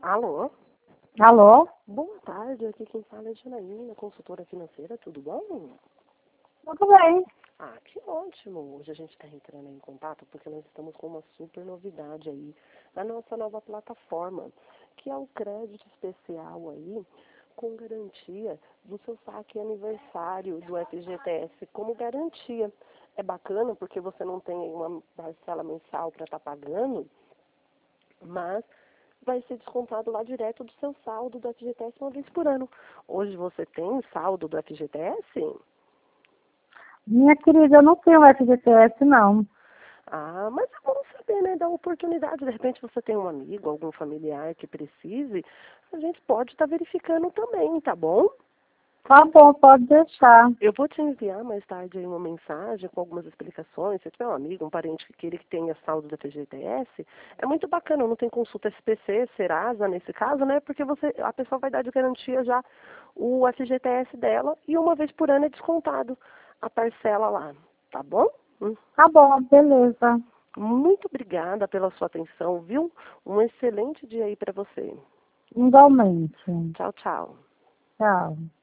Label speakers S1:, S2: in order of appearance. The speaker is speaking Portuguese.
S1: Alô?
S2: Alô?
S1: Boa tarde, aqui quem fala é Janaína, consultora financeira, tudo bom?
S2: Tudo bem.
S1: Ah, que ótimo! Hoje a gente está entrando em contato porque nós estamos com uma super novidade aí na nossa nova plataforma, que é o crédito especial aí, com garantia do seu saque aniversário do FGTS como garantia. É bacana porque você não tem aí uma parcela mensal para estar pagando, mas vai ser descontado lá direto do seu saldo do FGTS uma vez por ano. Hoje você tem saldo do FGTS?
S2: Minha querida, eu não tenho FGTS, não.
S1: Ah, mas é bom saber, né? Dar oportunidade. De repente você tem um amigo, algum familiar que precise, a gente pode estar verificando também, tá bom?
S2: Tá bom, pode deixar.
S1: Eu vou te enviar mais tarde aí uma mensagem com algumas explicações. Se tiver um amigo, um parente que queira que tenha saldo da FGTS, é muito bacana. Não tem consulta SPC, Serasa nesse caso, né? Porque a pessoa vai dar de garantia já o FGTS dela e uma vez por ano é descontado a parcela lá, tá bom?
S2: Tá bom, beleza.
S1: Muito obrigada pela sua atenção, viu? Um excelente dia aí para você.
S2: Igualmente.
S1: Tchau, tchau.
S2: Tchau.